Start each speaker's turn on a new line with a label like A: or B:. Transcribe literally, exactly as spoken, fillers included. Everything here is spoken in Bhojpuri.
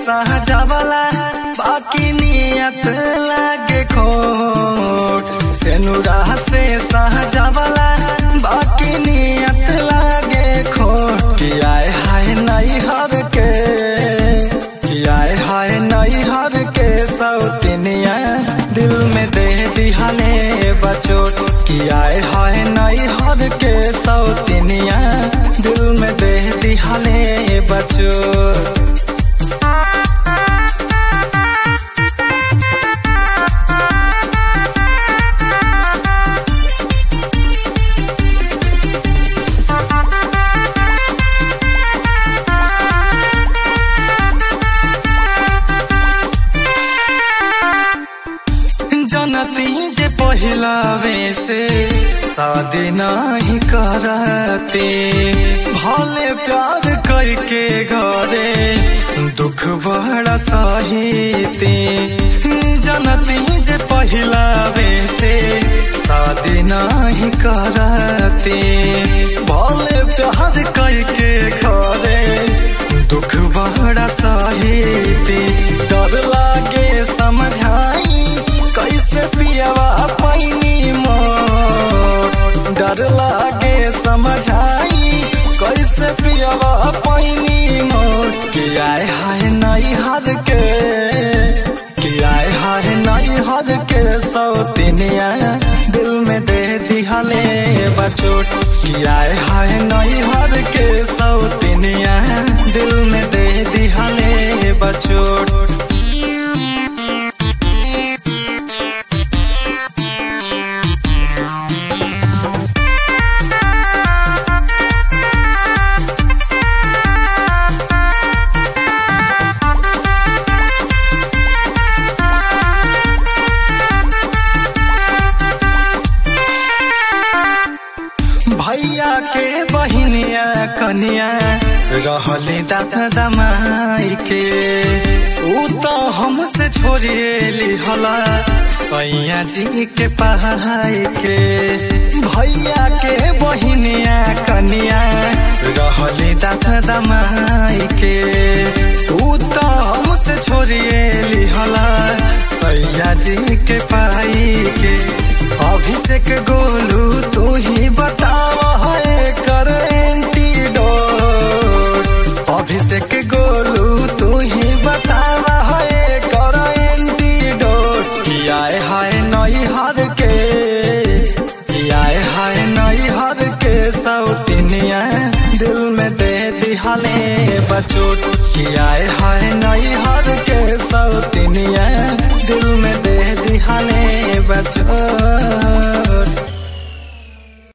A: सहजावला बाकी नियत लागे खोट। सेनुरा से सहजावला बाकी नियत लागे खोट। कि आए हाय नई हर के, कि आए हाय नई हर के सौतनिया दिल में दे दिहाले बचोट। कि आए हाय नई हर के सौतनिया दिल में दे दिहाले बचोट। जनती जे पहिला से शादी नहीं करते, भले प्यार करके घरे दुख बड़ा सहीते। जनती जे पहिला से शादी नहीं करते, भले प्यार करके घरे दुख बड़ा सहीते। डर लागे समझाई कैसे पियावा पैनी मोर, डर लागे समझाई कैसे पियावा पैनी मोर। कि आए हाय नई हर के, कि आए हाय नई हर के सौतनिया दिल में दे दिहाले बचोट। कि आए हाय नई हर के सौतनिया दिल में दे दिहाले बचोट। भैया के बहिनिया कनिया रहले दादा दमाई के, ऊ तो हमसे छोड़ेली हला सैया जी के पहाई के। भैया के बहिनिया कनिया रहले दादा दमाई के, ऊ तो हमसे छोड़ेली हला सैया जी के पाई के। अभिषेक गोलू तू ही बता